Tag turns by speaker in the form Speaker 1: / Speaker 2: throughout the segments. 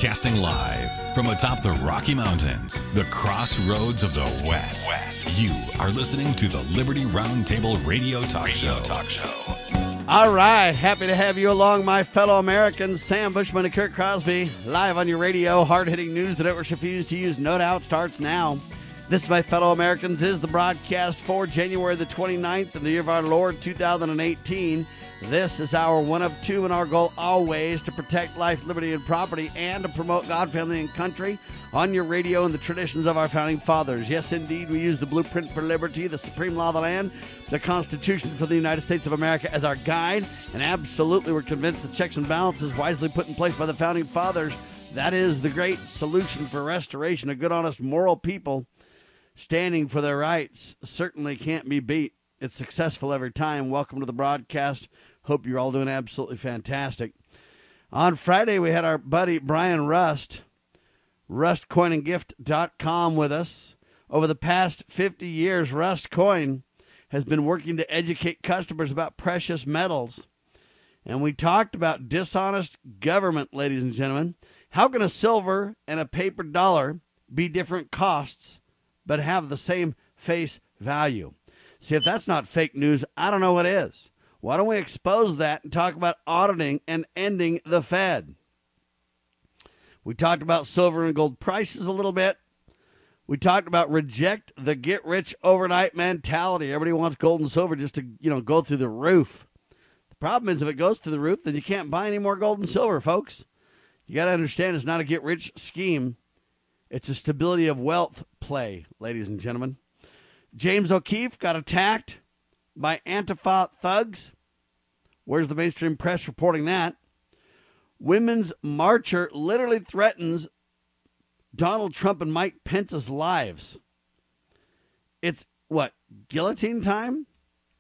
Speaker 1: Broadcasting live from atop the Rocky Mountains, the crossroads of the West. You are listening to the Liberty Roundtable Radio Talk Show.
Speaker 2: All right, happy to have you along, my fellow Americans. Sam Bushman and Kurt Crosby, live on your radio. Hard-hitting news the networks refuse to use, no doubt, starts now. This, my fellow Americans, is the broadcast for January the 29th in the year of our Lord, 2018. This is our one of two, and our goal always to protect life, liberty, and property, and to promote God, family, and country on your radio and the traditions of our founding fathers. Yes, indeed, we use the blueprint for liberty, the supreme law of the land, the Constitution for the United States of America as our guide, and absolutely we're convinced the checks and balances wisely put in place by the founding fathers, that is the great solution for restoration. A good, honest, moral people standing for their rights certainly can't be beat. It's successful every time. Welcome to the broadcast. Hope you're all doing absolutely fantastic. On Friday, we had our buddy Brian Rust, rustcoinandgift.com with us. Over the past 50 years, Rust Coin has been working to educate customers about precious metals. And we talked about dishonest government, ladies and gentlemen. How can a silver and a paper dollar be different costs but have the same face value? See, if that's not fake news, I don't know what is. Why don't we expose that and talk about auditing and ending the Fed? We talked about silver and gold prices a little bit. We talked about reject the get-rich overnight mentality. Everybody wants gold and silver just to, go through the roof. The problem is if it goes through the roof, then you can't buy any more gold and silver, folks. You got to understand it's not a get-rich scheme. It's a stability of wealth play, ladies and gentlemen. James O'Keefe got attacked by Antifa thugs. Where's the mainstream press reporting that? Women's marcher literally threatens Donald Trump and Mike Pence's lives. It's, guillotine time?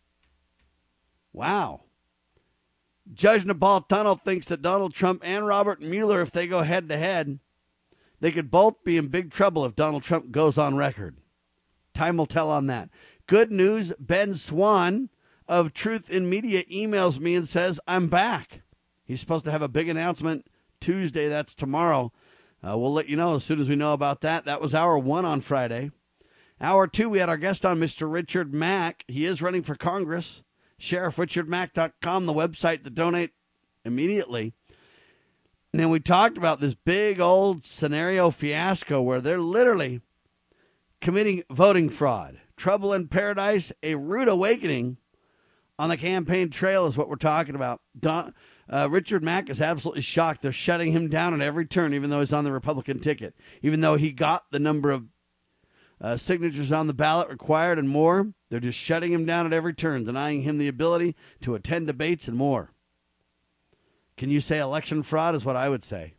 Speaker 2: Wow. Judge Napolitano thinks that Donald Trump and Robert Mueller, if they go head-to-head, they could both be in big trouble if Donald Trump goes on record. Time will tell on that. Good news, Ben Swan of Truth in Media emails me and says, I'm back. He's supposed to have a big announcement Tuesday. That's tomorrow. We'll let you know as soon as we know about that. That was hour one on Friday. Hour two, we had our guest on, Mr. Richard Mack. He is running for Congress. SheriffRichardMack.com, the website to donate immediately. And then we talked about this big old scenario fiasco where they're literally committing voting fraud. Trouble in paradise, a rude awakening on the campaign trail is what we're talking about. Richard Mack is absolutely shocked. They're shutting him down at every turn, even though he's on the Republican ticket. Even though he got the number of signatures on the ballot required and more, they're just shutting him down at every turn, denying him the ability to attend debates and more. Can you say election fraud is what I would say.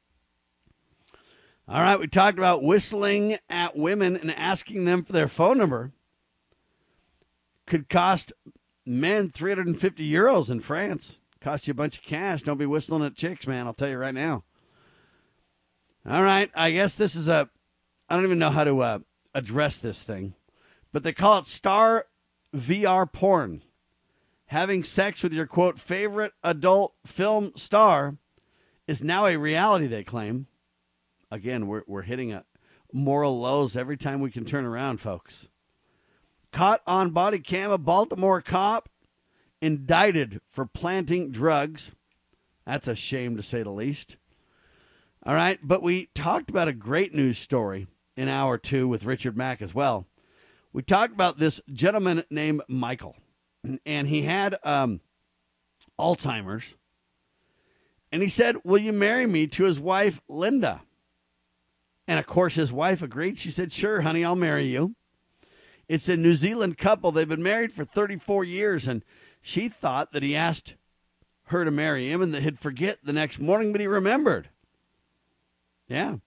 Speaker 2: All right, we talked about whistling at women and asking them for their phone number. Could cost men 350 euros in France. Cost you a bunch of cash. Don't be whistling at chicks, man. I'll tell you right now. All right, I guess this is I don't even know how to address this thing, but they call it star VR porn. Having sex with your, quote, favorite adult film star is now a reality, they claim. Again, we're hitting a moral lows every time we can turn around, folks. Caught on body cam, a Baltimore cop indicted for planting drugs. That's a shame, to say the least. All right, but we talked about a great news story in hour two with Richard Mack as well. We talked about this gentleman named Michael, and he had Alzheimer's. And he said, will you marry me, to his wife, Linda? And, of course, his wife agreed. She said, sure, honey, I'll marry you. It's a New Zealand couple. They've been married for 34 years, and she thought that he asked her to marry him and that he'd forget the next morning, but he remembered. Yeah.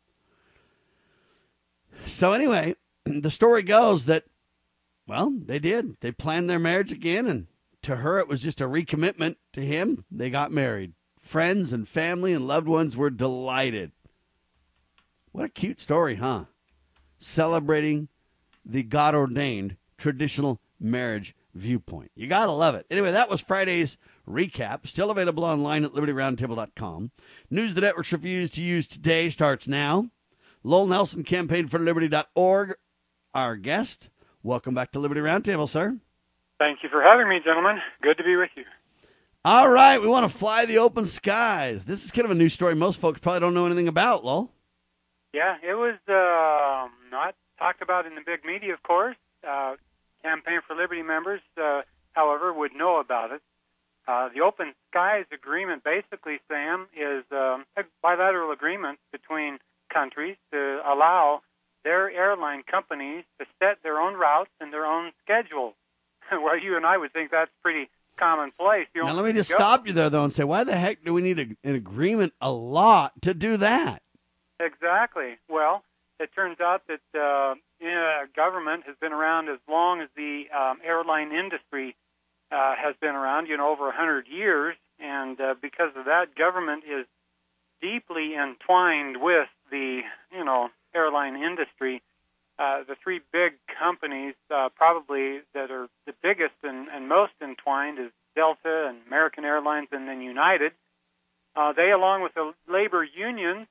Speaker 2: So, anyway, the story goes that, well, they did. They planned their marriage again, and to her it was just a recommitment. To him, they got married. Friends and family and loved ones were delighted. What a cute story, huh? Celebrating the God-ordained traditional marriage viewpoint. You got to love it. Anyway, that was Friday's recap. Still available online at LibertyRoundtable.com. News the networks refuse to use today starts now. Lowell Nelson, campaignforliberty.org, our guest. Welcome back to Liberty Roundtable, sir.
Speaker 3: Thank you for having me, gentlemen. Good to be with you.
Speaker 2: All right, we want to fly the open skies. This is kind of a new story most folks probably don't know anything about, Lowell.
Speaker 3: Yeah, it was not talked about in the big media, of course. Campaign for Liberty members, however, would know about it. The Open Skies Agreement, basically, Sam, is a bilateral agreement between countries to allow their airline companies to set their own routes and their own schedules. Well, you and I would think that's pretty commonplace.
Speaker 2: Now, let me just stop you there, though, and say, why the heck do we need an agreement a lot to do that?
Speaker 3: Exactly. Well, it turns out that government has been around as long as the airline industry has been around, over 100 years, and because of that, government is deeply entwined with the, airline industry. The three big companies probably that are the biggest and most entwined is Delta and American Airlines and then United. They, along with the labor unions,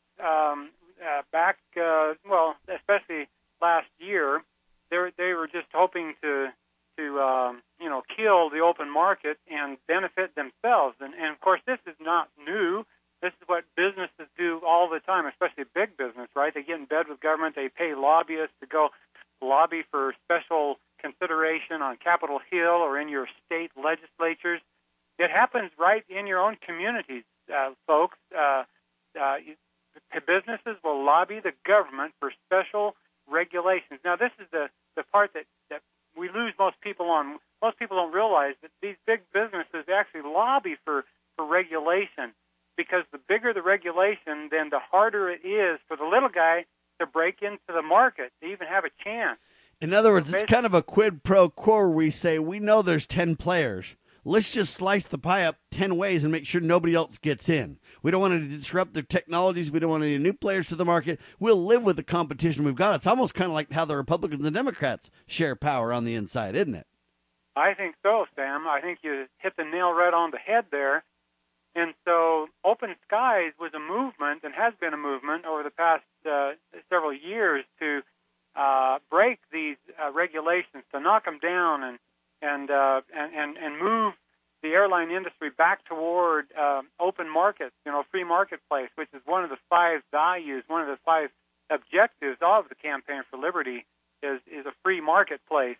Speaker 3: especially last year, they were just hoping to kill the open market and benefit themselves. And of course, this is not new. This is what businesses do all the time, especially big business, right? They get in bed with government. They pay lobbyists to go lobby for special consideration on Capitol Hill or in your state legislatures. It happens right in your own communities, folks. Businesses will lobby the government for special regulations. Now, this is the part that we lose most people on. Most people don't realize that these big businesses actually lobby for regulation, because the bigger the regulation, then the harder it is for the little guy to break into the market, to even have a chance.
Speaker 2: In other words, it's kind of a quid pro quo where we say, we know there's 10 players. Let's just slice the pie up 10 ways and make sure nobody else gets in. We don't want to disrupt their technologies. We don't want any new players to the market. We'll live with the competition we've got. It's almost kind of like how the Republicans and Democrats share power on the inside, isn't it?
Speaker 3: I think so, Sam. I think you hit the nail right on the head there. And so Open Skies was a movement and has been a movement over the past several years to break these regulations, to knock them down and move the airline industry back toward open markets, free marketplace, which is one of the 5 values, one of the 5 objectives of the Campaign for Liberty is a free marketplace.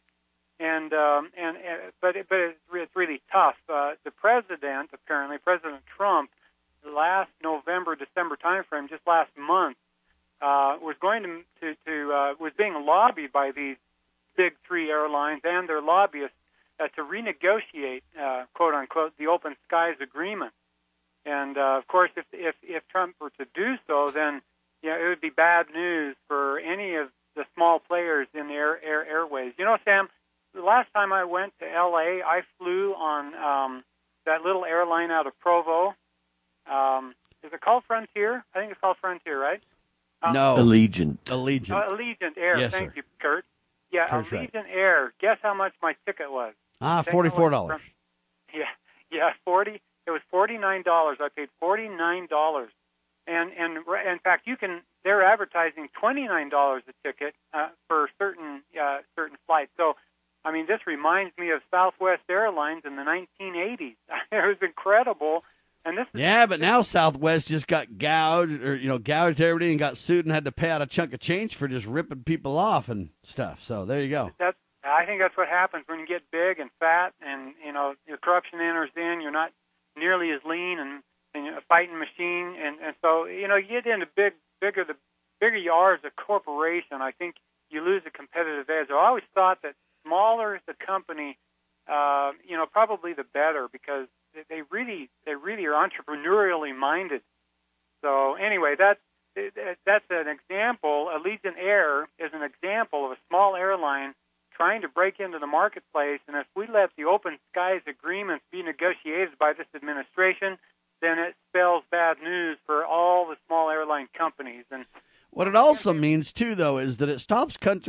Speaker 3: But it's really tough. The president, apparently President Trump, last November, December timeframe, just last month, was going was being lobbied by these big 3 airlines and their lobbyists to renegotiate, quote unquote, the Open Skies Agreement. And of course, if Trump were to do so, then it would be bad news for any of the small players in the airways. Sam, the last time I went to L.A., I flew on that little airline out of Provo. Is it called Frontier? I think it's called Frontier, right?
Speaker 2: No.
Speaker 4: Allegiant.
Speaker 3: Allegiant Air.
Speaker 2: Yes,
Speaker 3: Thank
Speaker 2: sir.
Speaker 3: you, Kurt. Yeah,
Speaker 2: Kurt's
Speaker 3: Allegiant
Speaker 2: right.
Speaker 3: Air. Guess how much my ticket was?
Speaker 2: $44.
Speaker 3: Yeah, 40. It was $49. I paid $49. And in fact, they're advertising $29 a ticket for certain flights. So, I mean, this reminds me of Southwest Airlines in the 1980s. It was incredible. And
Speaker 2: but now Southwest just got gouged everybody and got sued and had to pay out a chunk of change for just ripping people off and stuff. So there you go.
Speaker 3: I think that's what happens when you get big and fat, and your corruption enters in. You're not nearly as lean and a fighting machine, and so you get into the bigger you are as a corporation. I think you lose a competitive edge. I always thought that smaller the company, probably the better, because they really are entrepreneurially minded. So anyway, that's an example. Allegiant Air is an example of a small airline trying to break into the marketplace, and if we let the Open Skies Agreements be negotiated by this administration, then it spells bad news for all the small airline companies. And
Speaker 2: what it also means, too, though, is that it stops countries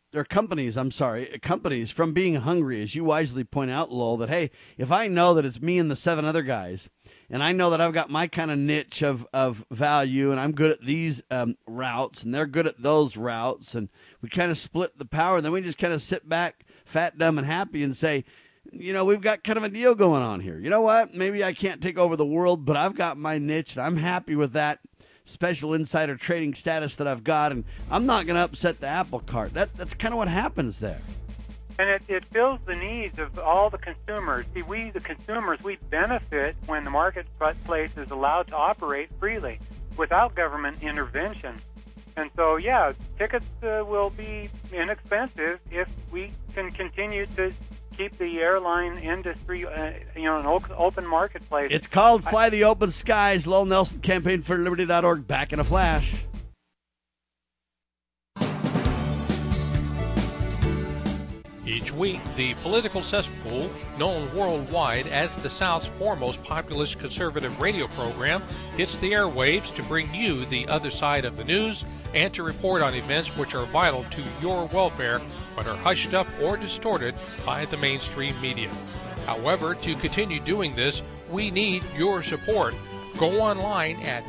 Speaker 2: companies from being hungry, as you wisely point out, Lowell, that, hey, if I know that it's me and the 7 other guys, and I know that I've got my kind of niche of value, and I'm good at these routes, and they're good at those routes, and we kind of split the power, then we just kind of sit back, fat, dumb, and happy, and say, we've got kind of a deal going on here. You know what? Maybe I can't take over the world, but I've got my niche, and I'm happy with that special insider trading status that I've got, and I'm not going to upset the apple cart. That's kind of what happens there.
Speaker 3: And it fills the needs of all the consumers. See, we, the consumers, we benefit when the marketplace is allowed to operate freely without government intervention. And so, yeah, tickets will be inexpensive if we can continue to keep the airline industry, an open marketplace.
Speaker 2: It's called Fly the Open Skies. Lowell Nelson, campaignforliberty.org. Back in a flash.
Speaker 4: Each week, the Political Cesspool, known worldwide as the South's foremost populist conservative radio program, hits the airwaves to bring you the other side of the news and to report on events which are vital to your welfare but are hushed up or distorted by the mainstream media. However, to continue doing this, we need your support. Go online at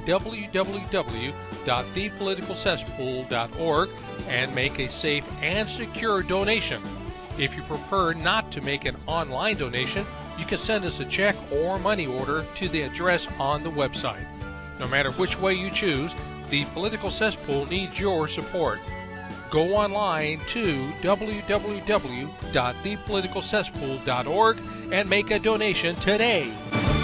Speaker 4: www.thepoliticalcesspool.org and make a safe and secure donation. If you prefer not to make an online donation, you can send us a check or money order to the address on the website. No matter which way you choose, the Political Cesspool needs your support. Go online to www.thepoliticalcesspool.org and make a donation today.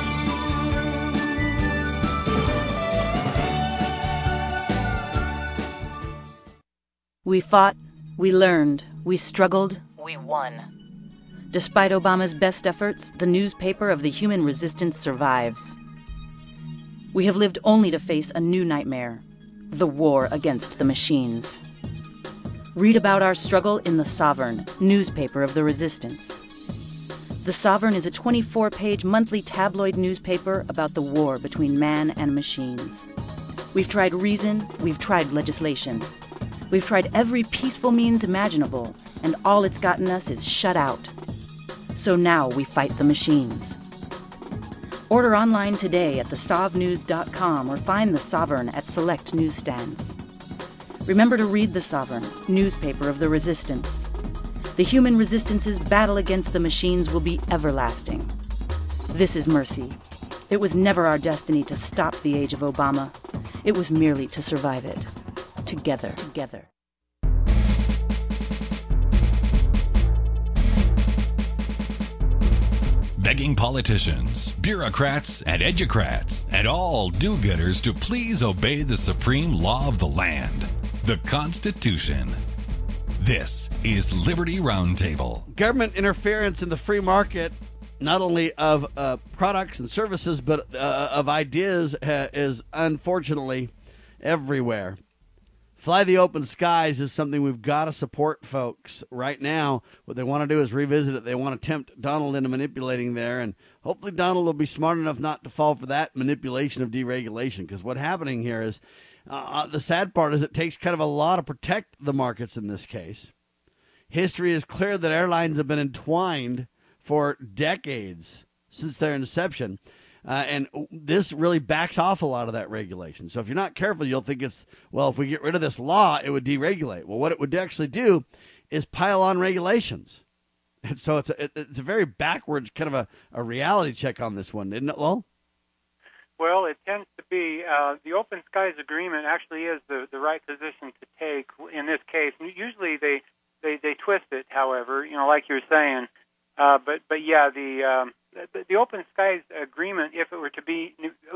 Speaker 5: We fought, we learned, we struggled, we won. Despite Obama's best efforts, the newspaper of the human resistance survives. We have lived only to face a new nightmare, the war against the machines. Read about our struggle in The Sovereign, newspaper of the resistance. The Sovereign is a 24-page monthly tabloid newspaper about the war between man and machines. We've tried reason, we've tried legislation. We've tried every peaceful means imaginable, and all it's gotten us is shut out. So now we fight the machines. Order online today at thesovnews.com or find The Sovereign at select newsstands. Remember to read The Sovereign, newspaper of the resistance. The human resistance's battle against the machines will be everlasting. This is mercy. It was never our destiny to stop the age of Obama. It was merely to survive it. Together.
Speaker 1: Begging politicians, bureaucrats, and educrats, and all do-gooders to please obey the supreme law of the land, the Constitution. This is Liberty Roundtable.
Speaker 2: Government interference in the free market, not only of products and services, but of ideas, is unfortunately everywhere. Fly the Open Skies is something we've got to support, folks. Right now, what they want to do is revisit it. They want to tempt Donald into manipulating there, and hopefully Donald will be smart enough not to fall for that manipulation of deregulation, because what's happening here is, the sad part is it takes kind of a lot to protect the markets in this case. History is clear that airlines have been entwined for decades since their inception. And this really backs off a lot of that regulation. So if you're not careful, you'll think it's, well, if we get rid of this law, it would deregulate. Well, what it would actually do is pile on regulations. And so it's a very backwards kind of a reality check on this one, isn't it, Lowell?
Speaker 3: Well, it tends to be the Open Skies Agreement actually is the right position to take in this case. Usually they twist it, however, like you're saying. But yeah, the Open Skies Agreement, if it were to be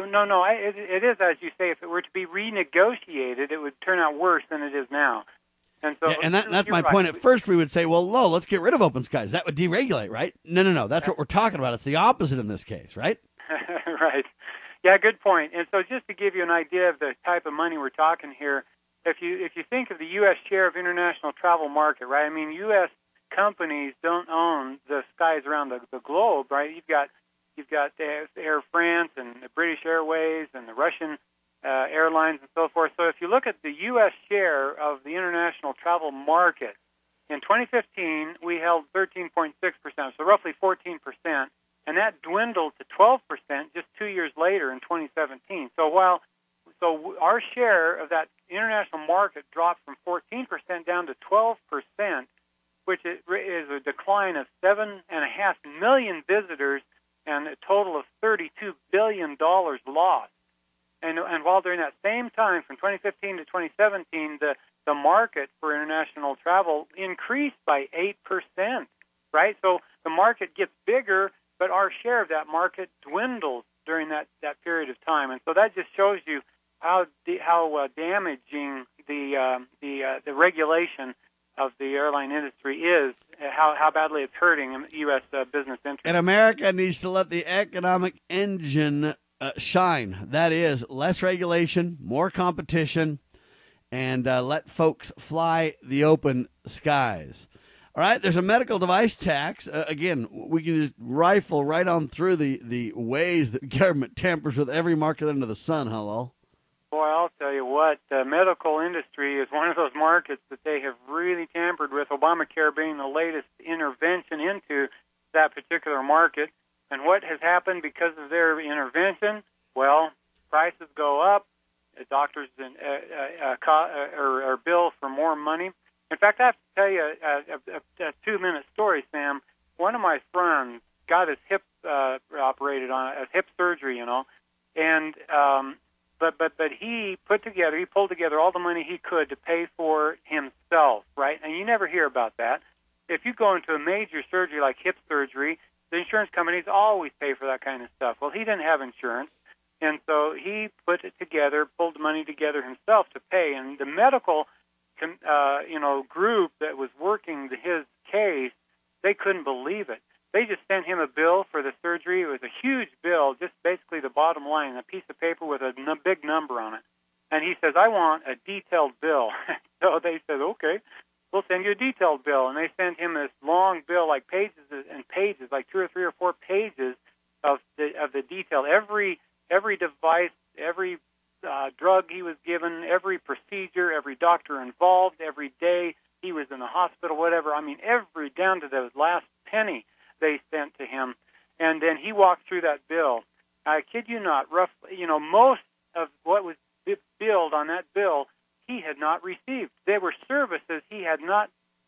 Speaker 3: it is, as you say, if it were to be renegotiated, it would turn out worse than it is now. And so,
Speaker 2: yeah, and that's my point. At first, we would say, well, no, let's get rid of Open Skies. That would deregulate, right? No. That's what we're talking about. It's the opposite in this case, right?
Speaker 3: Right. Yeah, good point. And so just to give you an idea of the type of money we're talking here, if you think of the U.S. share of international travel market, right? I mean, U.S. companies don't own the skies around the globe, right? You've got Air France and the British Airways and the Russian airlines and so forth. So if you look at the U.S. share of the international travel market In 2015, we held 13.6%, so roughly 14%, and that dwindled to 12% just 2 years later in 2017. So our share of that international market dropped from 14% down to 12%, which is a decline of 7.5 million visitors and a total of $32 billion lost. And while during that same time, from 2015 to 2017, the market for international travel increased by 8%, right? So the market gets bigger, but our share of that market dwindles during that period of time. And so that just shows you how damaging the regulation of the airline industry is, how badly it's hurting U.S. business interests.
Speaker 2: And America needs to let the economic engine shine. That is, less regulation, more competition, and let folks fly the open skies. All right, there's a medical device tax. Again, we can just rifle right on through the ways that government tampers with every market under the sun, hello?
Speaker 3: Boy, I'll tell you what, the medical industry is one of those markets that they have really tampered with, Obamacare being the latest intervention into that particular market. And what has happened because of their intervention? Well, prices go up, doctors are billed for more money. In fact, I have to tell you a 2-minute story, Sam. One of my friends got his hip operated on, a hip surgery, and but he pulled together all the money he could to pay for himself, right? And you never hear about that. If you go into a major surgery like hip surgery, the insurance companies always pay for that kind of stuff. Well, he didn't have insurance, and so he pulled the money together himself to pay. And the medical group that was working his case, they couldn't believe it. They just sent him a bill for the surgery. It was a huge bill, just basically the bottom line, a piece of paper with a big number on it. And he says, I want a detailed bill. So they said, okay, we'll send you a detailed bill. And they sent him this long bill, like pages and pages, like 2 or 3 or 4 pages of the detail. Every device, every drug he was given, every procedure, every doctor involved, every day he was in the hospital, whatever. I mean, every down to the last penny they sent to him. And then he walked through that bill. I kid you not, roughly, most of what was billed on that bill he had not received. There were services he had not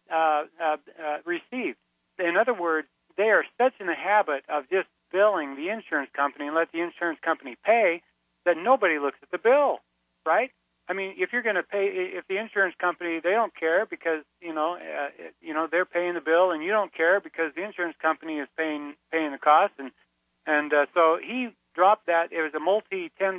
Speaker 3: received. In other words, they are such in the habit of just billing the insurance company and let the insurance company pay that nobody looks at the bill, right? I mean, if you're going to pay, if the insurance company, they don't care because they're paying the bill, and you don't care because the insurance company is paying the cost, and so he dropped that. It was a tens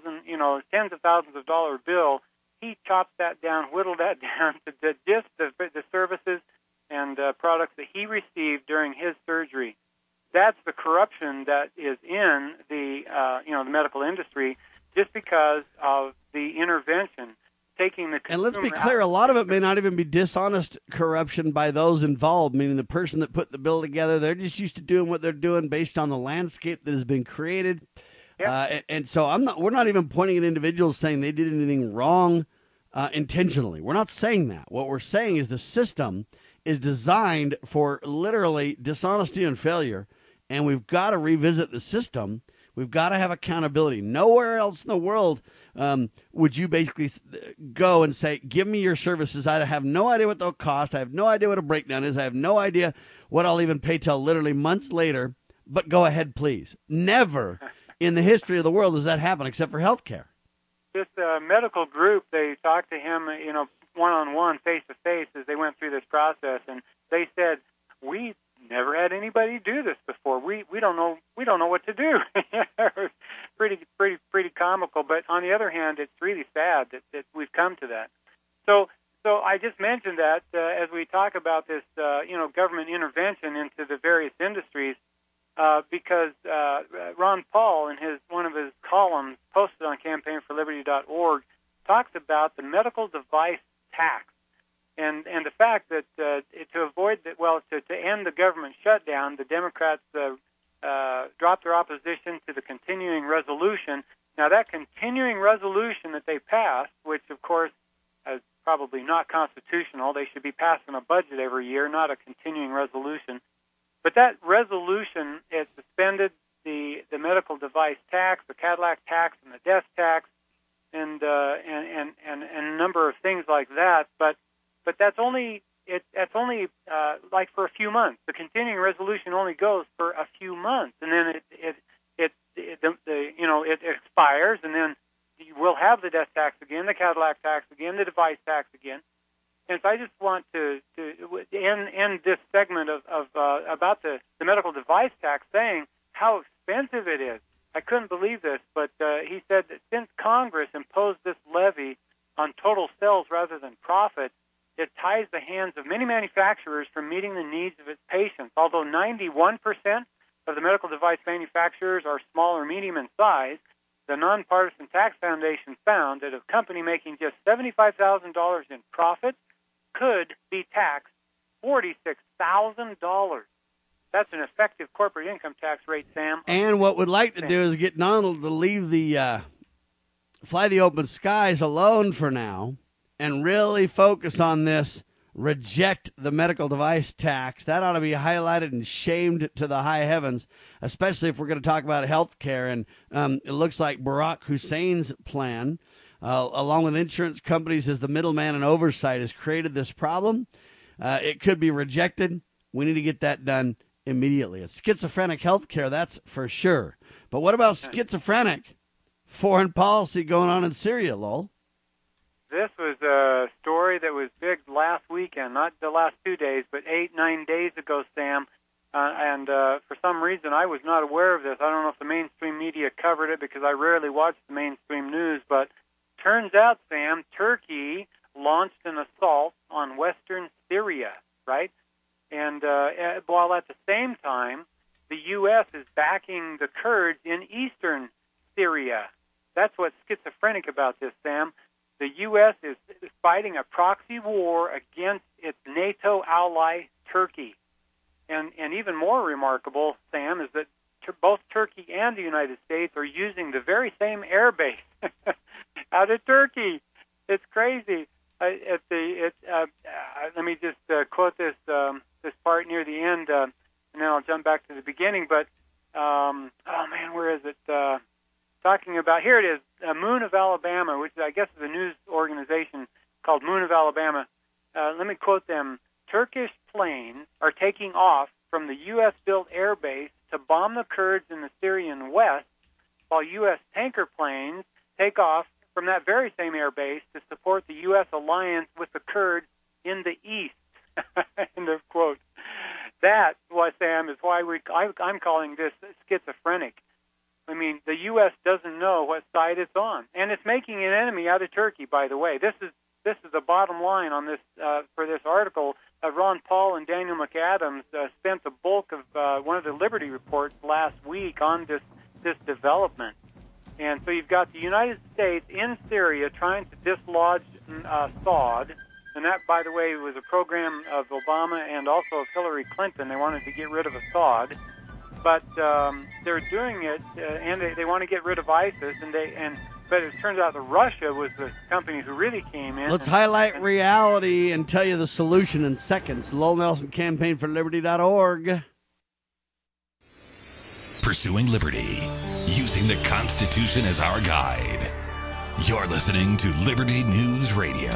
Speaker 3: of thousands of dollar bill. He chopped that down, whittled that down to just the services and products that he received during his surgery. That's the corruption that is in the medical industry, just because of the intervention, taking the consumer.
Speaker 2: And let's be clear, a lot of it may not even be dishonest corruption by those involved, meaning the person that put the bill together, they're just used to doing what they're doing based on the landscape that has been created. Yep. And so we're not even pointing at individuals saying they did anything wrong intentionally. We're not saying that. What we're saying is the system is designed for literally dishonesty and failure, and we've got to revisit the system. We've got to have accountability. Nowhere else in the world would you basically go and say, give me your services. I have no idea what they'll cost. I have no idea what a breakdown is. I have no idea what I'll even pay till literally months later, but go ahead, please. Never in the history of the world does that happen except for healthcare.
Speaker 3: This medical group, they talked to him, one-on-one, face-to-face as they went through this process, and they said, we never had anybody do this before. We don't know what to do. It was pretty comical. But on the other hand, it's really sad that we've come to that. So I just mentioned that as we talk about this, government intervention into the various industries, because Ron Paul, in one of his columns posted on campaignforliberty.org, talks about the medical device tax. And the fact that to end the government shutdown, the Democrats dropped their opposition to the continuing resolution. Now, that continuing resolution that they passed, which, of course, as probably not constitutional. They should be passing a budget every year, not a continuing resolution. But that resolution, it suspended the medical device tax, the Cadillac tax, and the death tax, and a number of things like that. But that's only like for a few months. The continuing resolution only goes for a few months, and then it expires, and then we'll have the death tax again, the Cadillac tax again, the device tax again. And so I just want to end this segment about the medical device tax saying how expensive it is. I couldn't believe this, but he said that since Congress imposed this levy on total sales rather than profit, it ties the hands of many manufacturers from meeting the needs of its patients. Although 91% of the medical device manufacturers are small or medium in size, the Nonpartisan Tax Foundation found that a company making just $75,000 in profit could be taxed $46,000. That's an effective corporate income tax rate, Sam.
Speaker 2: And what we'd like to do is get Donald to leave the fly the open skies alone for now and really focus on this, reject the medical device tax. That ought to be highlighted and shamed to the high heavens, especially if we're going to talk about health care. And it looks like Barack Hussein's plan, along with insurance companies as the middleman and oversight, has created this problem. It could be rejected. We need to get that done immediately. It's schizophrenic health care, that's for sure. But what about schizophrenic foreign policy going on in Syria, Lowell?
Speaker 3: This was a story that was big last weekend, not the last 2 days, but 8-9 days ago, Sam. And for some reason, I was not aware of this. I don't know if the mainstream media covered it because I rarely watch the mainstream news. But turns out, Sam, Turkey launched an assault on western Syria, right? And while at the same time, the U.S. is backing the Kurds in eastern Syria. That's what's schizophrenic about this, Sam. The U.S. is fighting a proxy war against its NATO ally, Turkey. And even more remarkable, Sam, is that both Turkey and the United States are using the very same air base out of Turkey. It's crazy. Let me just quote this part near the end, and then I'll jump back to the beginning. But, where is it? Talking about, here it is, Moon of Alabama, which I guess is a news organization called Moon of Alabama. Let me quote them. Turkish planes are taking off from the U.S.-built air base to bomb the Kurds in the Syrian west, while U.S. tanker planes take off from that very same air base to support the U.S. alliance with the Kurds in the east. End of quote. That, Sam, is why I'm calling this schizophrenic. I mean, the U.S. doesn't know what side it's on, and it's making an enemy out of Turkey. By the way, this is the bottom line on this for this article. Ron Paul and Daniel McAdams spent the bulk of one of the Liberty reports last week on this development, and so you've got the United States in Syria trying to dislodge Assad, and that, by the way, was a program of Obama and also of Hillary Clinton. They wanted to get rid of Assad. But they're doing it, and they want to get rid of ISIS, but it turns out that Russia was the company who really came in.
Speaker 2: Let's highlight reality and tell you the solution in seconds. Lowell Nelson, campaignforliberty.org.
Speaker 1: Pursuing liberty, using the Constitution as our guide. You're listening to Liberty News Radio.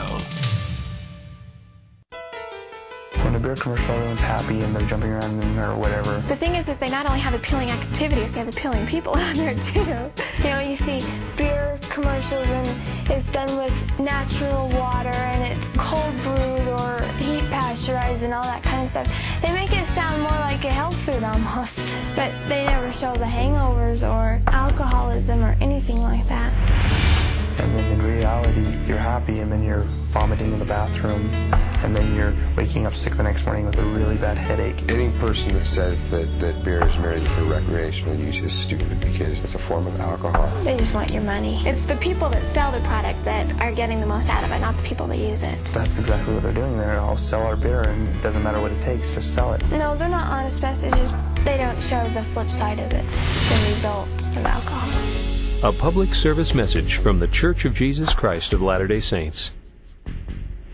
Speaker 6: When a beer commercial, everyone's happy and they're jumping around or whatever.
Speaker 7: The thing is they not only have appealing activities, they have appealing people out there too. You see beer commercials and it's done with natural water and it's cold brewed or heat pasteurized and all that kind of stuff. They make it sound more like a health food almost, but they never show the hangovers or alcoholism or anything like that.
Speaker 6: And then in reality, you're happy and then you're vomiting in the bathroom and then you're waking up sick the next morning with a really bad headache.
Speaker 8: Any person that says that beer is merely for recreational use is stupid because it's a form of alcohol.
Speaker 7: They just want your money. It's the people that sell the product that are getting the most out of it, not the people that use it.
Speaker 6: That's exactly what they're doing. They'll sell our beer and it doesn't matter what it takes, just sell it.
Speaker 7: No, they're not honest messages. They don't show the flip side of it, the results of alcohol.
Speaker 9: A public service message from The Church of Jesus Christ of Latter-day Saints.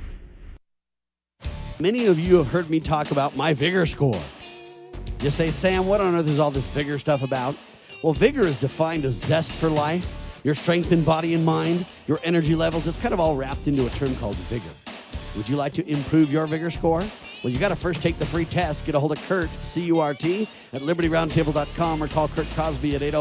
Speaker 2: Many of you have heard me talk about my Vigor score. You say, Sam, what on earth is all this Vigor stuff about? Well, Vigor is defined as zest for life, your strength in body and mind, your energy levels. It's kind of all wrapped into a term called Vigor. Would you like to improve your Vigor score? Well, you got to first take the free test. Get a hold of Kurt, C-U-R-T, at LibertyRoundtable.com or call Kurt Cosby at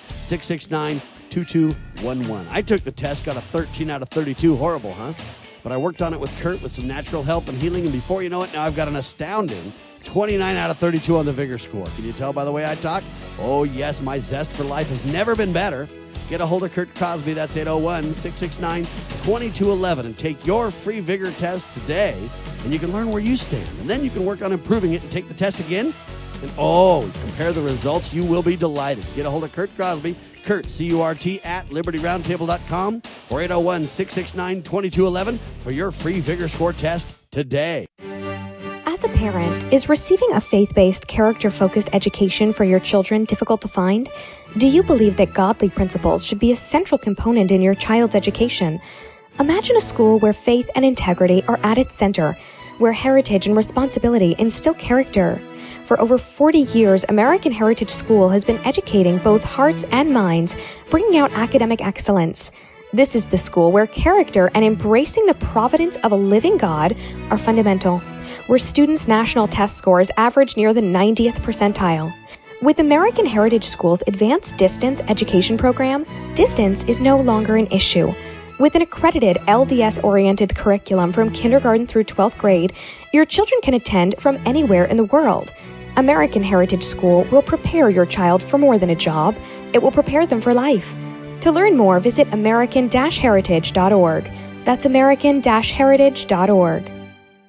Speaker 2: 801-669-2211. I took the test, got a 13 out of 32. Horrible, huh? But I worked on it with Kurt with some natural help and healing, and before you know it, now I've got an astounding 29 out of 32 on the Vigor score. Can you tell by the way I talk? Oh, yes, my zest for life has never been better. Get a hold of Kurt Cosby. That's 801-669-2211. And take your free Vigor test today, and you can learn where you stand. And then you can work on improving it and take the test again. And, compare the results. You will be delighted. Get a hold of Kurt Cosby. Kurt, C-U-R-T, at LibertyRoundtable.com or 801-669-2211 for your free Vigor score test today.
Speaker 9: As a parent, is receiving a faith-based, character-focused education for your children difficult to find? Do you believe that godly principles should be a central component in your child's education? Imagine a school where faith and integrity are at its center, where heritage and responsibility instill character. For over 40 years, American Heritage School has been educating both hearts and minds, bringing out academic excellence. This is the school where character and embracing the providence of a living God are fundamental, where students' national test scores average near the 90th percentile. With American Heritage School's Advanced Distance Education Program, distance is no longer an issue. With an accredited LDS-oriented curriculum from kindergarten through 12th grade, your children can attend from anywhere in the world. American Heritage School will prepare your child for more than a job. It will prepare them for life. To learn more, visit American-Heritage.org. That's American-Heritage.org.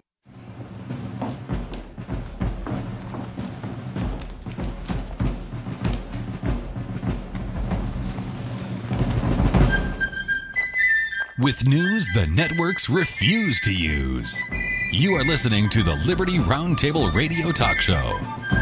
Speaker 1: With news the networks refuse to use. You are listening to the Liberty Roundtable Radio Talk Show.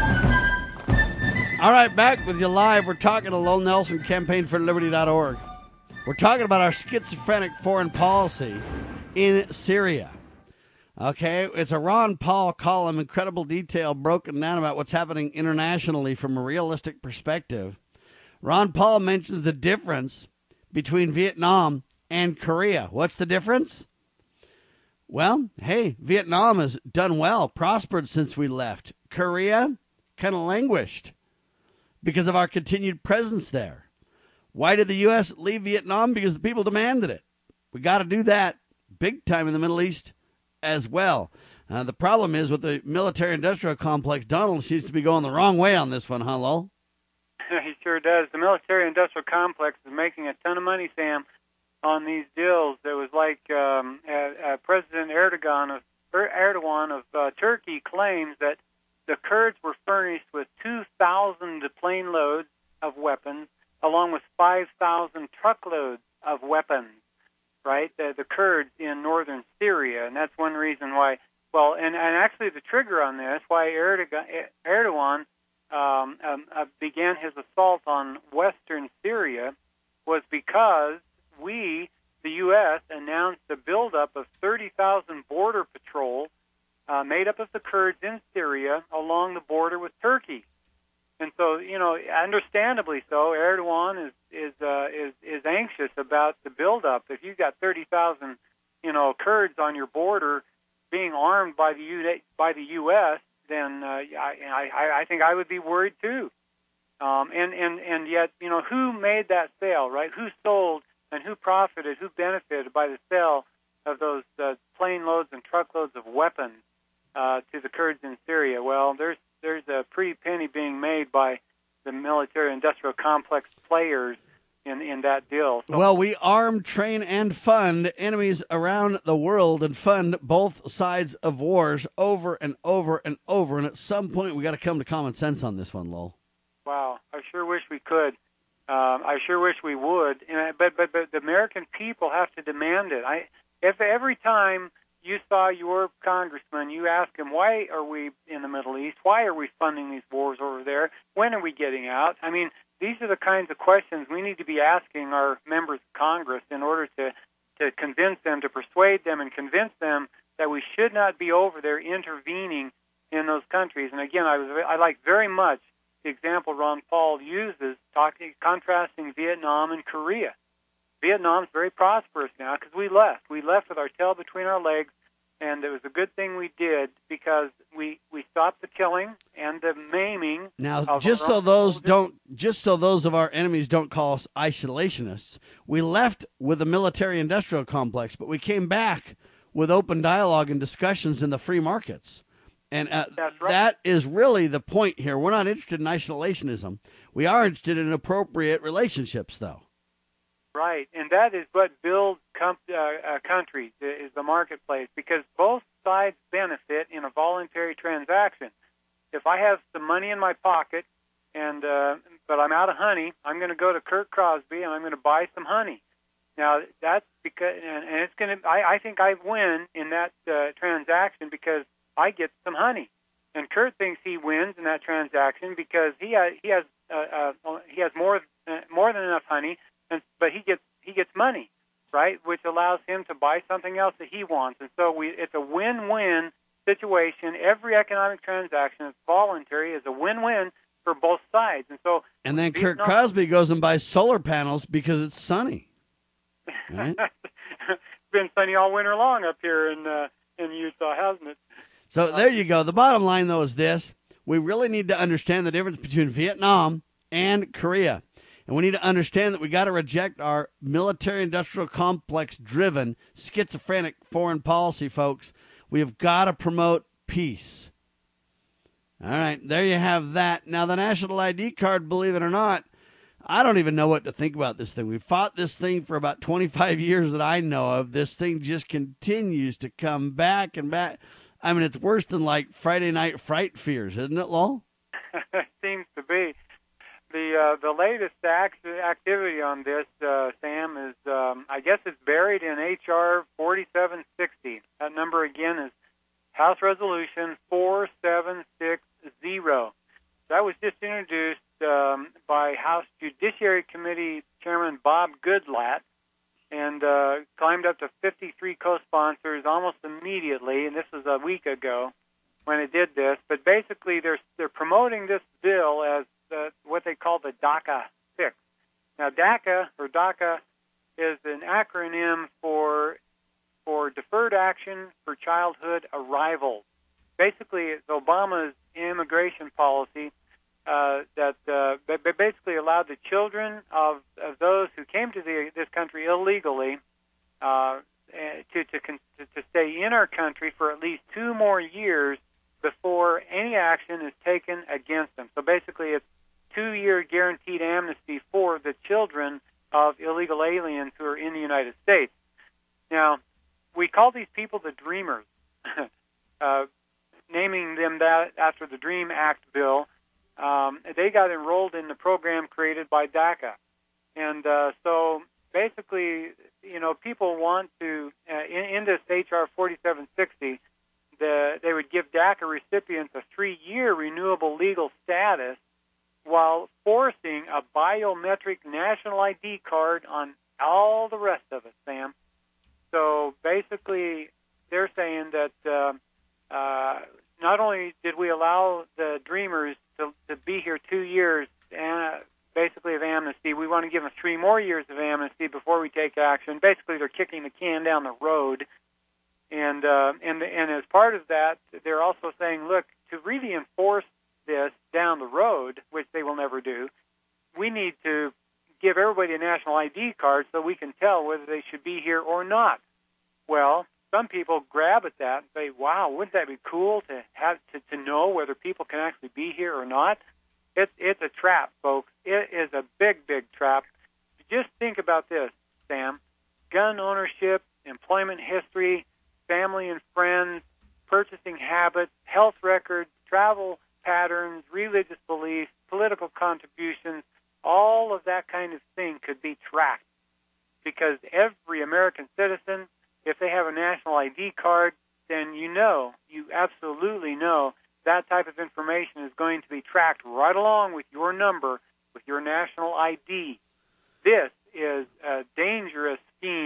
Speaker 2: All right, back with you live. We're talking to Lowell Nelson, campaignforliberty.org. We're talking about our schizophrenic foreign policy in Syria. Okay, it's a Ron Paul column, incredible detail broken down about what's happening internationally from a realistic perspective. Ron Paul mentions the difference between Vietnam and Korea. What's the difference? Well, hey, Vietnam has done well, prospered since we left. Korea kind of languished because of our continued presence there. Why did the U.S. leave Vietnam? Because the people demanded it. We got to do that big time in the Middle East as well. The problem is with the military-industrial complex, Donald seems to be going the wrong way on this one, huh, Lowell?
Speaker 3: He sure does. The military-industrial complex is making a ton of money, Sam, on these deals. It was like President Erdogan of Turkey claims that the Kurds were furnished with 2,000 plane loads of weapons, along with 5,000 truckloads of weapons, right? The Kurds in northern Syria, and that's one reason why. Well, and actually the trigger on this, why Erdogan began his assault on western Syria, was because we, the U.S., announced a buildup of 30,000 border patrol made up of the Kurds in Syria along the border with Turkey. And so, understandably so, Erdogan is anxious about the buildup. If you've got 30,000, Kurds on your border being armed by the U.S., then I think I would be worried too. And yet, who made that sale, right? Who sold and who profited, who benefited by the sale of those plane loads and truckloads of weapons to the Kurds in Syria? Well, there's a pretty penny being made by the military-industrial complex players in that deal. So,
Speaker 2: well, we arm, train, and fund enemies around the world and fund both sides of wars over and over and over. And at some point, we got to come to common sense on this one, Lowell.
Speaker 3: Wow, I sure wish we could. I sure wish we would. But the American people have to demand it. If every time you saw your congressman, you ask him, why are we in the Middle East? Why are we funding these wars over there? When are we getting out? I mean, these are the kinds of questions we need to be asking our members of Congress in order to convince them, to persuade them and convince them that we should not be over there intervening in those countries. And again, I like very much the example Ron Paul uses, contrasting Vietnam and Korea. Vietnam's very prosperous now because we left. We left with our tail between our legs, and it was a good thing we did because we stopped the killing and the maiming.
Speaker 2: Now, just so those of our enemies don't call us isolationists, we left with a military-industrial complex, but we came back with open dialogue and discussions in the free markets. And
Speaker 3: That's right.
Speaker 2: That is really the point here. We're not interested in isolationism. We are interested in appropriate relationships, though.
Speaker 3: Right, and that is what builds countries, is the marketplace, because both sides benefit in a voluntary transaction. If I have some money in my pocket, and but I'm out of honey, I'm going to go to Kurt Crosby and I'm going to buy some honey. Now that's because, and it's going to. I think I win in that transaction because I get some honey, and Kurt thinks he wins in that transaction because he has more than enough honey, but he gets money, right, which allows him to buy something else that he wants, and so it's a win-win situation. Every economic transaction that's voluntary is a win-win for both sides, and so.
Speaker 2: And then Kurt Crosby goes and buys solar panels because it's sunny. Right?
Speaker 3: It's been sunny all winter long up here in Utah, hasn't it?
Speaker 2: So there you go. The bottom line, though, is this. We really need to understand the difference between Vietnam and Korea. And we need to understand that we got to reject our military-industrial complex-driven, schizophrenic foreign policy, folks. We have got to promote peace. All right, there you have that. Now, the national ID card, believe it or not, I don't even know what to think about this thing. We fought this thing for about 25 years that I know of. This thing just continues to come back and back. I mean, it's worse than like Friday Night Fright Fears, isn't it, Lowell?
Speaker 3: It seems to be. The latest activity on this, Sam, is I guess it's buried in H.R. 4760. That number again is House Resolution 4760. That was just introduced by House Judiciary Committee Chairman Bob Goodlatte, and climbed up to 53 co-sponsors almost immediately, and this was a week ago when it did this. But basically, they're promoting this bill as what they call the DACA fix. Now, DACA is an acronym for Deferred Action for Childhood Arrivals. Basically, it's Obama's immigration policy that basically allowed the children of those who came to this country illegally to stay in our country for at least 2 more years before any action is taken against them. So basically, it's 2-year guaranteed amnesty for the children of illegal aliens who are in the United States. Now, we call these people the Dreamers, naming them that after the DREAM Act bill. They got enrolled in the program created by DACA. And so basically, people want to, in this H.R. 4760, they would give DACA recipients a 3-year renewable legal status while forcing a biometric national ID card on all the rest of us, Sam. So basically, they're saying that not only did we allow the Dreamers to be here 2 years basically of amnesty, we want to give them 3 more years of amnesty before we take action. Basically, they're kicking the can down the road. And as part of that, they're also saying, look, to really enforce this down the road, which they will never do, we need to give everybody a national ID card so we can tell whether they should be here or not. Well, some people grab at that and say, wow, wouldn't that be cool to have to know whether people can actually be here or not? It's a trap, folks. It is a big, big trap. Just think about this, Sam. Gun ownership, employment history, family and friends, purchasing habits, health records, travel patterns, religious beliefs, political contributions, all of that kind of thing could be tracked because every American citizen, if they have a national ID card, then you absolutely know that type of information is going to be tracked right along with your number, with your national ID. This is a dangerous scheme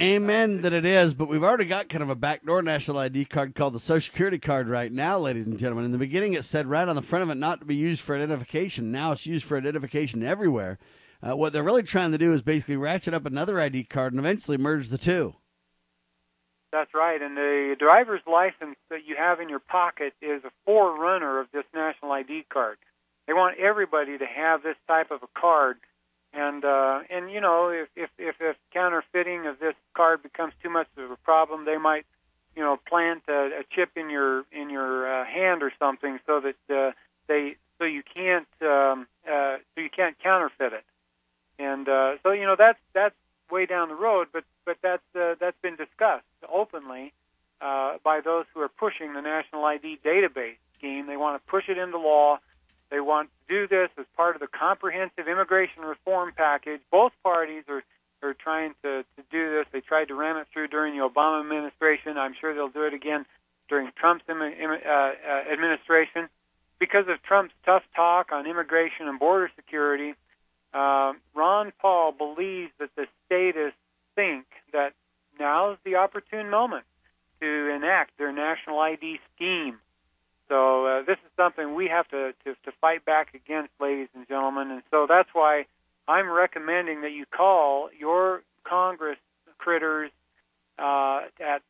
Speaker 2: Amen that it is, but we've already got kind of a backdoor national ID card called the Social Security card right now, ladies and gentlemen. In the beginning, it said right on the front of it not to be used for identification. Now it's used for identification everywhere. What they're really trying to do is basically ratchet up another ID card and eventually merge the two.
Speaker 3: That's right, and the driver's license that you have in your pocket is a forerunner of this national ID card. They want everybody to have this type of a card. And you know, if counterfeiting of this card becomes too much of a problem, they might, you know, plant a chip in your hand or something so that so you can't counterfeit it. And so you know that's way down the road, but that's been discussed openly by those who are pushing the national ID database scheme. They want to push it into law. They want to do this as part of the comprehensive immigration reform package. Both parties are trying to do this. They tried to ram it through during the Obama administration. I'm sure they'll do it again during Trump's administration. Because of Trump's tough talk on immigration and border security, Ron Paul believes that the statists think that now is the opportune moment to enact their national ID scheme. So this is something we have to fight back against, ladies and gentlemen. And so that's why I'm recommending that you call your Congress critters at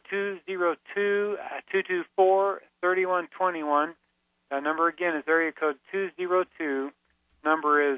Speaker 3: 202-224-3121. That number again is area code 202. Number is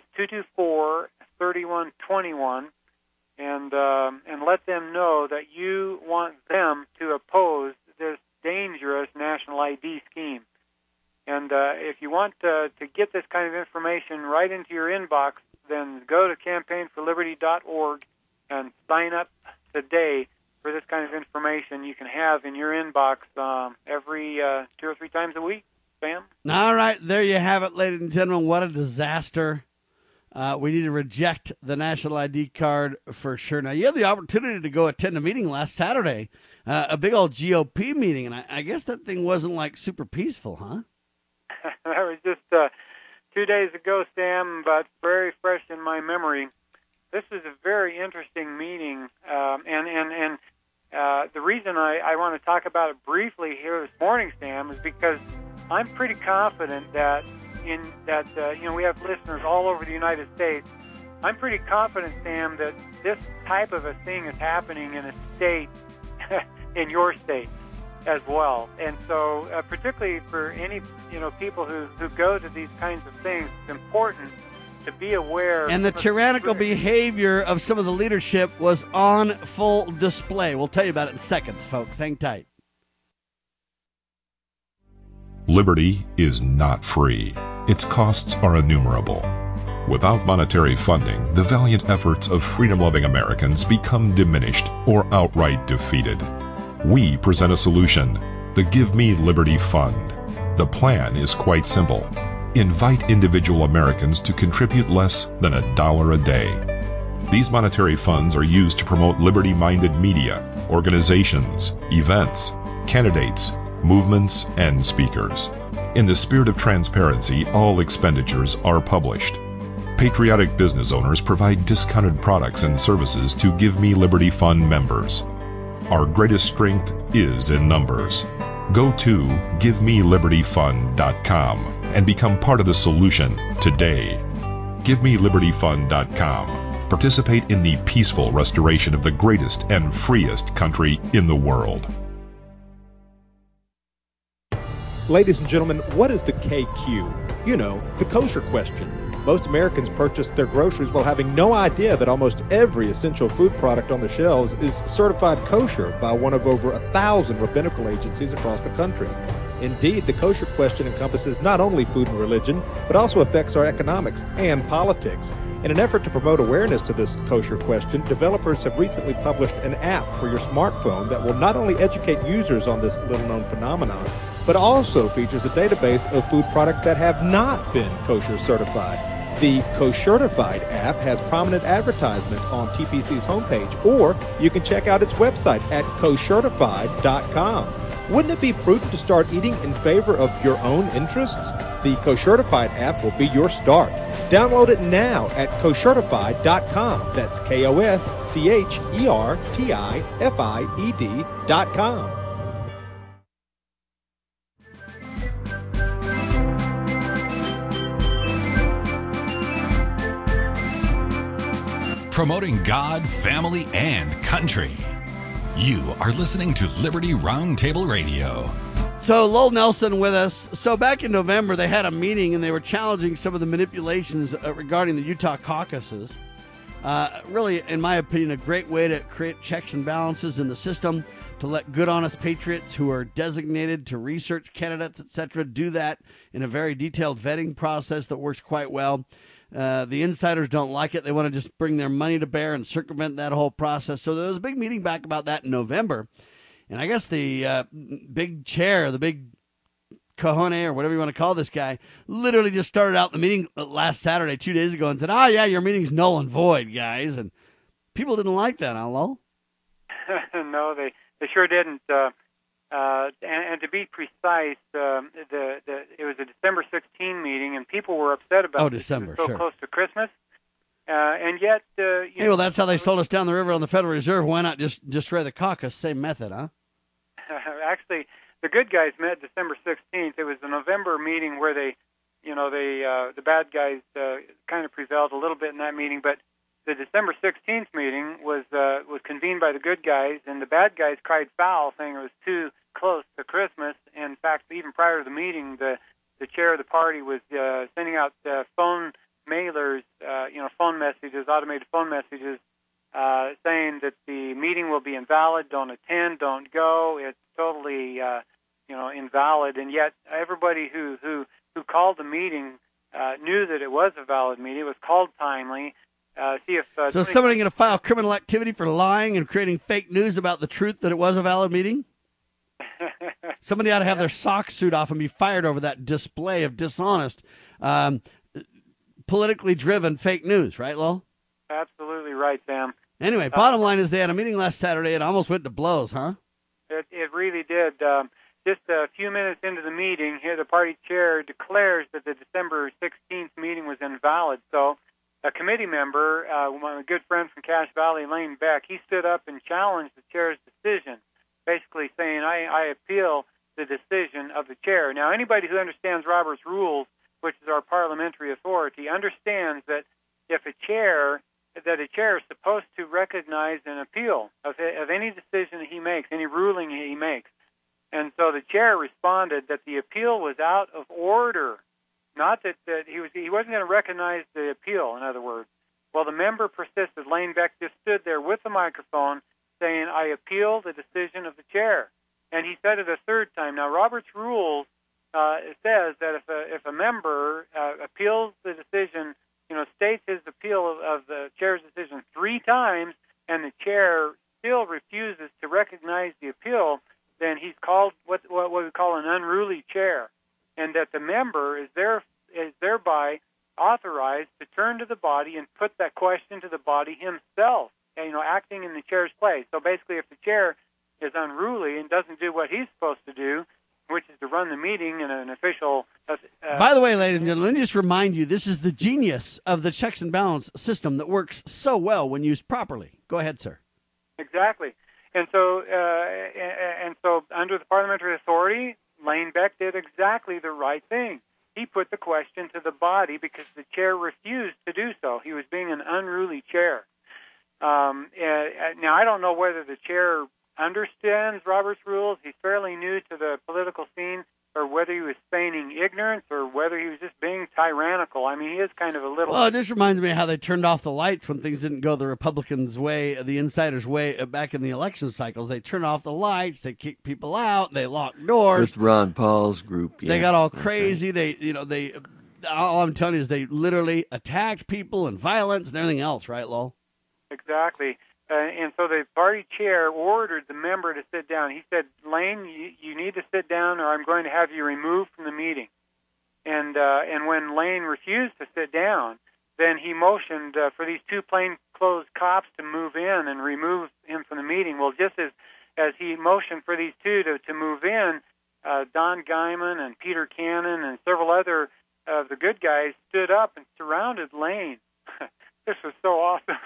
Speaker 3: 224-3121. And let them know that you want them to oppose this dangerous national ID scheme. And if you want to get this kind of information right into your inbox, then go to campaignforliberty.org and sign up today for this kind of information you can have in your inbox every 2 or 3 times a week, Sam.
Speaker 2: All right, there you have it, ladies and gentlemen. What a disaster. We need to reject the national ID card for sure. Now, you had the opportunity to go attend a meeting last Saturday, a big old GOP meeting, and I guess that thing wasn't like super peaceful, huh?
Speaker 3: That was just 2 days ago, Sam, but very fresh in my memory. This is a very interesting meeting, and the reason I want to talk about it briefly here this morning, Sam, is because I'm pretty confident that you know, we have listeners all over the United States. I'm pretty confident, Sam, that this type of a thing is happening in a state, in your state as well. And so, particularly for any, you know, people who go to these kinds of things, it's important to be aware.
Speaker 2: And the tyrannical behavior of some of the leadership was on full display. We'll tell you about it in seconds, folks. Hang tight.
Speaker 10: Liberty is not free. Its costs are innumerable. Without monetary funding, the valiant efforts of freedom-loving Americans become diminished or outright defeated. We present a solution, the Give Me Liberty Fund. The plan is quite simple. Invite individual Americans to contribute less than $1 a day. These monetary funds are used to promote liberty-minded media, organizations, events, candidates, movements, and speakers. In the spirit of transparency, all expenditures are published. Patriotic business owners provide discounted products and services to Give Me Liberty Fund members. Our greatest strength is in numbers. Go to GiveMeLibertyFund.com and become part of the solution today. GiveMeLibertyFund.com. Participate in the peaceful restoration of the greatest and freest country in the world.
Speaker 11: Ladies and gentlemen, what is the KQ? You know, the kosher question. Most Americans purchase their groceries while having no idea that almost every essential food product on the shelves is certified kosher by one of over 1,000 rabbinical agencies across the country. Indeed, the kosher question encompasses not only food and religion, but also affects our economics and politics. In an effort to promote awareness to this kosher question, developers have recently published an app for your smartphone that will not only educate users on this little-known phenomenon, but also features a database of food products that have not been kosher certified. The Koshertified app has prominent advertisement on TPC's homepage, or you can check out its website at koshertified.com. Wouldn't it be prudent to start eating in favor of your own interests? The Koshertified app will be your start. Download it now at koshertified.com. That's KOSCHERTIFIED.com.
Speaker 1: Promoting God, family, and country. You are listening to Liberty Roundtable Radio.
Speaker 2: So, Lowell Nelson with us. So, back in November, they had a meeting and they were challenging some of the manipulations regarding the Utah caucuses. Really, in my opinion, a great way to create checks and balances in the system, to let good, honest patriots who are designated to research candidates, etc., do that in a very detailed vetting process that works quite well. The insiders don't like it. They want to just bring their money to bear and circumvent that whole process. So there was a big meeting back about that in November. And I guess the big chair, the big cojones, or whatever you want to call this guy, literally just started out the meeting last Saturday, 2 days ago, and said, yeah, your meeting's null and void, guys. And people didn't like that, huh, Lowell?
Speaker 3: No, they sure didn't. And to be precise, it was a December 16 meeting, and people were upset about it.
Speaker 2: December,
Speaker 3: so
Speaker 2: sure.
Speaker 3: Close to Christmas. And yet...
Speaker 2: well, that's how they sold us down the river on the Federal Reserve. Why not just destroy the caucus? Same method, huh?
Speaker 3: Actually, the good guys met December 16th. It was the November meeting where the bad guys kind of prevailed a little bit in that meeting, but the December 16th meeting was convened by the good guys, and the bad guys cried foul, saying it was too close to Christmas. In fact, even prior to the meeting, the chair of the party was sending out phone mailers, phone messages, automated phone messages, saying that the meeting will be invalid, don't attend, don't go. It's totally, invalid. And yet, everybody who called the meeting knew that it was a valid meeting. It was called timely.
Speaker 2: So is somebody going to file criminal activity for lying and creating fake news about the truth that it was a valid meeting? Somebody ought to have their sock suit off and be fired over that display of dishonest, politically driven fake news, right, Lowell?
Speaker 3: Absolutely right, Sam.
Speaker 2: Anyway, bottom line is they had a meeting last Saturday and almost went to blows, huh?
Speaker 3: It really did. Just a few minutes into the meeting, here the party chair declares that the December 16th meeting was invalid. So a committee member, a good friend from Cache Valley, Lane Beck, he stood up and challenged the chair's decision, basically saying, I appeal the decision of the chair. Now, anybody who understands Robert's Rules, which is our parliamentary authority, understands that if a chair is supposed to recognize an appeal of any decision that he makes, any ruling he makes. And so the chair responded that the appeal was out of order, not that he wasn't going to recognize the appeal, in other words. Well, the member persisted. Lane Beck just stood there with the microphone saying, I appeal the decision of the chair. And he said it a third time. Now, Robert's Rules says that if a member appeals the decision, states his appeal of the chair's decision 3 times, and the chair still refuses to recognize the appeal, then he's called what we call an unruly chair, and that the member is thereby authorized to turn to the body and put that question to the body himself, acting in the chair's place. So basically, if the chair is unruly and doesn't do what he's supposed to do, which is to run the meeting in an official...
Speaker 2: By the way, ladies and gentlemen, let me just remind you, this is the genius of the checks and balance system that works so well when used properly. Go ahead, sir.
Speaker 3: Exactly. And so under the parliamentary authority, Lane Beck did exactly the right thing. He put the question to the body because the chair refused to do so. He was being an unruly chair. Now, I don't know whether the chair understands Robert's Rules. He's fairly new to the political scene, or whether he was feigning ignorance, or whether he was just being tyrannical. I mean, he is kind of a little...
Speaker 2: Well, it just reminds me of how they turned off the lights when things didn't go the Republicans' way, the insiders' way, back in the election cycles. They turned off the lights, they kicked people out, they locked doors.
Speaker 12: With Ron Paul's group, yeah.
Speaker 2: They got all crazy. Right. All I'm telling you is they literally attacked people and violence and everything else, right, Lowell?
Speaker 3: Exactly. And so the party chair ordered the member to sit down. He said, Lane, you need to sit down or I'm going to have you removed from the meeting. And when Lane refused to sit down, then he motioned for these 2 plainclothes cops to move in and remove him from the meeting. Well, just as as he motioned for these two to move in, Don Guyman and Peter Cannon and several other of the good guys stood up and surrounded Lane. This was so awesome.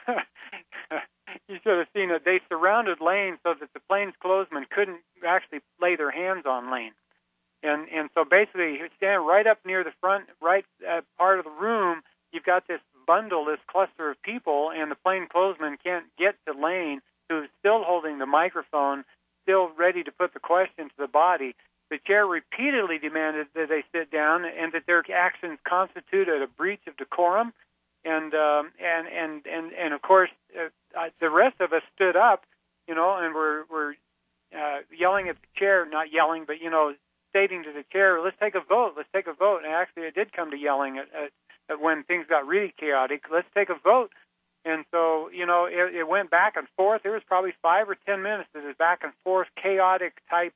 Speaker 3: You should have seen it. They surrounded Lane so that the plainclothesmen couldn't actually lay their hands on Lane. And so basically, he was standing right up near the front, right part of the room. You've got this bundle, this cluster of people, and the plainclothesmen can't get to Lane, who's still holding the microphone, still ready to put the question to the body. The chair repeatedly demanded that they sit down and that their actions constituted a breach of decorum. And of course, the rest of us stood up, and we're yelling at the chair, not yelling, but, stating to the chair, let's take a vote. And actually, it did come to yelling at when things got really chaotic. Let's take a vote. And so, it went back and forth. There was probably 5 or 10 minutes of this back and forth, chaotic type,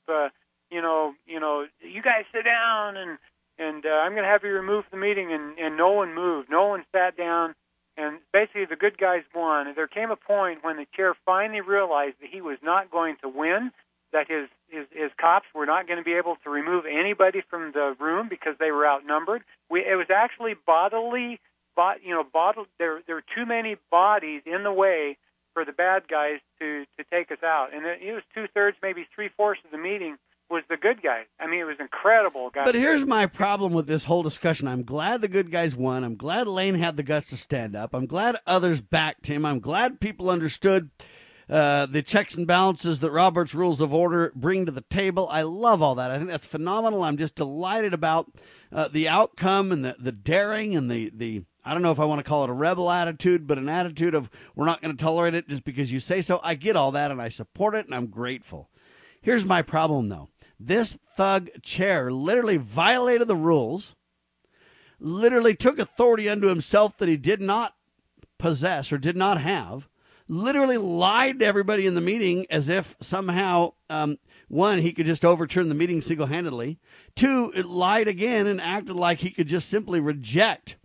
Speaker 3: you guys sit down, and I'm going to have you remove the meeting, and no one moved. No one sat down, and basically the good guys won. And there came a point when the chair finally realized that he was not going to win, that his cops were not going to be able to remove anybody from the room because they were outnumbered. It was actually bodily. There were too many bodies in the way for the bad guys to take us out. And it was 2/3, maybe 3/4 of the meeting was the good guys. I mean, it was incredible, guys.
Speaker 2: But here's my problem with this whole discussion. I'm glad the good guys won. I'm glad Lane had the guts to stand up. I'm glad others backed him. I'm glad people understood the checks and balances that Robert's Rules of Order bring to the table. I love all that. I think that's phenomenal. I'm just delighted about the outcome and the daring and the I don't know if I want to call it a rebel attitude, but an attitude of we're not going to tolerate it just because you say so. I get all that, and I support it, and I'm grateful. Here's my problem, though. This thug chair literally violated the rules, literally took authority unto himself that he did not possess or did not have, literally lied to everybody in the meeting as if somehow, one, he could just overturn the meeting single-handedly. Two, it lied again and acted like he could just simply reject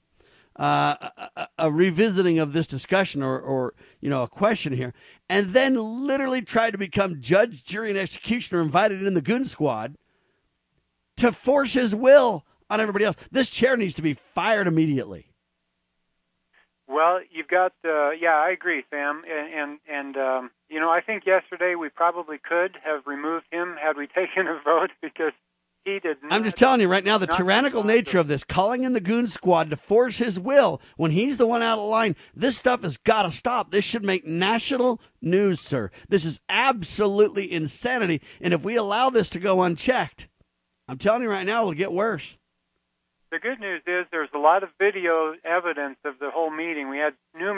Speaker 2: a revisiting of this discussion or a question here, and then literally tried to become judge, jury, and executioner, invited in the goon squad to force his will on everybody else. This chair needs to be fired immediately.
Speaker 3: Well, you've got, I agree, Sam, and I think yesterday we probably could have removed him had we taken a vote because he did not.
Speaker 2: I'm just telling you right now, the tyrannical nature of this, calling in the goon squad to force his will when he's the one out of line, this stuff has got to stop. This should make national news, sir. This is absolutely insanity, and if we allow this to go unchecked, I'm telling you right now, it'll get worse.
Speaker 3: The good news is there's a lot of video evidence of the whole meeting. We had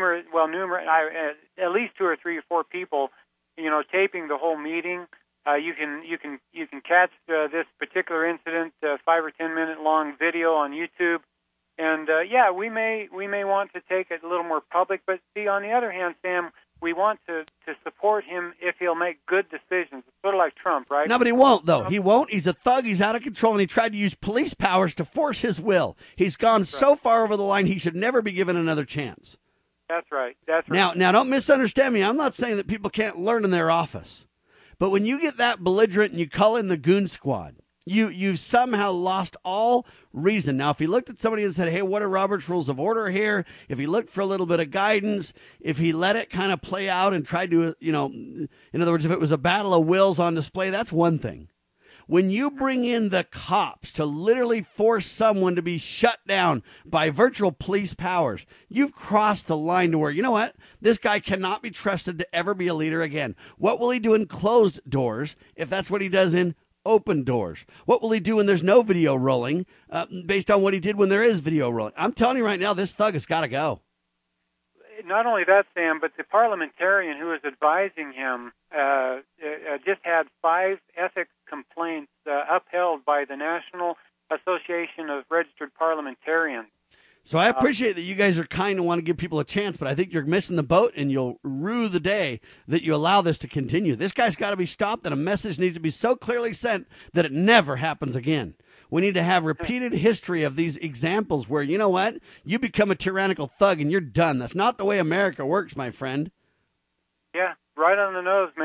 Speaker 3: at least 2 or 3 or 4 people, taping the whole meeting. You can catch this particular incident, 5 or 10 minute long video on YouTube, and we may want to take it a little more public. But see, on the other hand, Sam, we want to support him if he'll make good decisions. It's sort of like Trump, right?
Speaker 2: No, but he won't, though. He won't. He's a thug. He's out of control, and he tried to use police powers to force his will. He's gone so far over the line, he should never be given another chance.
Speaker 3: That's right. That's right.
Speaker 2: Now, don't misunderstand me. I'm not saying that people can't learn in their office. But when you get that belligerent and you call in the goon squad, you've somehow lost all reason. Now, if he looked at somebody and said, hey, what are Robert's Rules of Order here? If he looked for a little bit of guidance, if he let it kind of play out and tried to, in other words, if it was a battle of wills on display, that's one thing. When you bring in the cops to literally force someone to be shut down by virtual police powers, you've crossed the line to where, you know what? This guy cannot be trusted to ever be a leader again. What will he do in closed doors if that's what he does in open doors? What will he do when there's no video rolling based on what he did when there is video rolling? I'm telling you right now, this thug has got to go.
Speaker 3: Not only that, Sam, but the parliamentarian who was advising him just had 5 ethics complaints upheld by the National Association of Registered Parliamentarians.
Speaker 2: So I appreciate that you guys are kind and want to give people a chance, but I think you're missing the boat, and you'll rue the day that you allow this to continue. This guy's got to be stopped, and a message needs to be so clearly sent that it never happens again. We need to have repeated history of these examples where, you know what, you become a tyrannical thug and you're done. That's not the way America works, my friend.
Speaker 3: Yeah, right on the nose, man.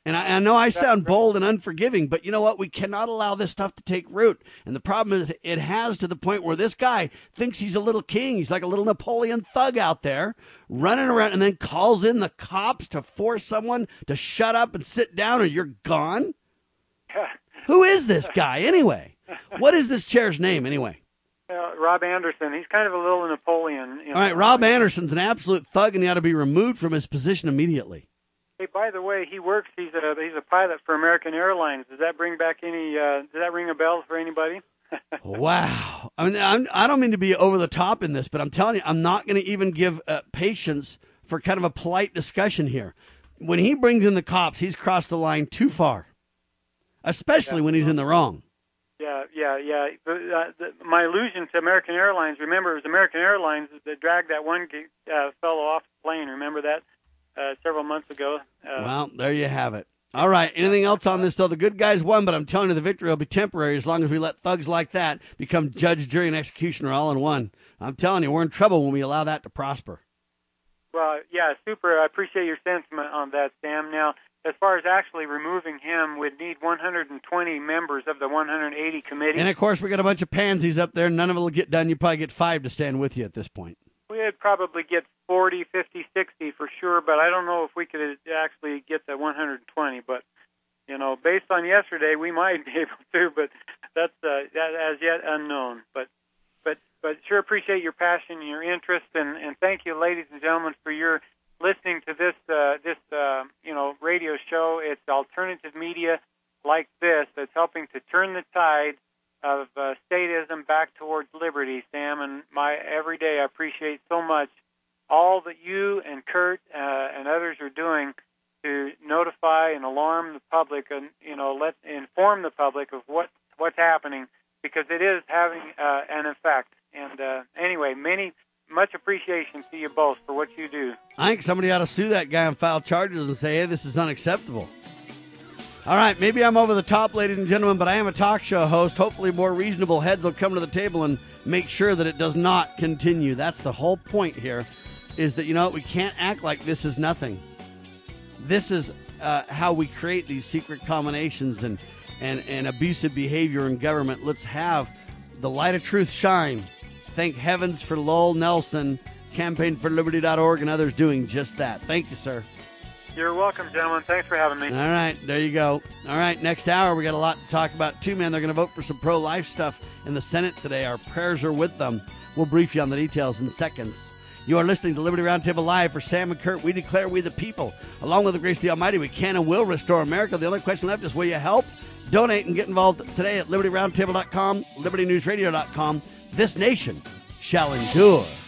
Speaker 2: And I know I sound bold and unforgiving, but you know what? We cannot allow this stuff to take root. And the problem is it has to the point where this guy thinks he's a little king. He's like a little Napoleon thug out there running around and then calls in the cops to force someone to shut up and sit down or you're gone. Who is this guy anyway? What is this chair's name anyway?
Speaker 3: Rob Anderson. He's kind of a little Napoleon.
Speaker 2: All right, Rob Anderson's an absolute thug and he ought to be removed from his position immediately.
Speaker 3: Hey, by the way, he works. He's a pilot for American Airlines. Does that bring back any? Does that ring a bell for anybody?
Speaker 2: Wow. I mean, I don't mean to be over the top in this, but I'm telling you, I'm not going to even give patience for kind of a polite discussion here. When he brings in the cops, he's crossed the line too far, especially when he's in the wrong.
Speaker 3: Yeah. My allusion to American Airlines. Remember, it was American Airlines that dragged that one fellow off the plane. Remember that? Several months ago.
Speaker 2: Well, there you have it. All right. Anything else on this, though? The good guys won, but I'm telling you, the victory will be temporary as long as we let thugs like that become judge, jury, and executioner all in one. I'm telling you, we're in trouble when we allow that to prosper.
Speaker 3: Well, yeah, super. I appreciate your sentiment on that, Sam. Now, as far as actually removing him, we'd need 120 members of the 180 committee.
Speaker 2: And, of course, we got a bunch of pansies up there. None of it will get done. You probably get 5 to stand with you at this point.
Speaker 3: We'd probably get 40, 50, 60 for sure, but I don't know if we could actually get the 120. But, you know, based on yesterday, we might be able to, but that's as yet unknown. But sure appreciate your passion and your interest, and thank you, ladies and gentlemen, for your listening to this radio show. It's alternative media like this that's helping to turn the tide of statism back towards liberty, Sam, and every day I appreciate so much all that you and Kurt and others are doing to notify and alarm the public and inform the public of what's happening, because it is having an effect. And anyway, much appreciation to you both for what you do.
Speaker 2: I think somebody ought to sue that guy and file charges and say, hey, this is unacceptable. All right, maybe I'm over the top, ladies and gentlemen, but I am a talk show host. Hopefully more reasonable heads will come to the table and make sure that it does not continue. That's the whole point here, is that, we can't act like this is nothing. This is how we create these secret combinations and abusive behavior in government. Let's have the light of truth shine. Thank heavens for Lowell Nelson, CampaignForLiberty.org, and others doing just that. Thank you, sir.
Speaker 3: You're welcome, gentlemen. Thanks for having me.
Speaker 2: All right, there you go. All right, next hour, we got a lot to talk about, too, man. They're going to vote for some pro-life stuff in the Senate today. Our prayers are with them. We'll brief you on the details in seconds. You are listening to Liberty Roundtable Live. For Sam and Kurt, we declare we the people. Along with the grace of the Almighty, we can and will restore America. The only question left is, will you help? Donate and get involved today at LibertyRoundtable.com, LibertyNewsRadio.com. This nation shall endure.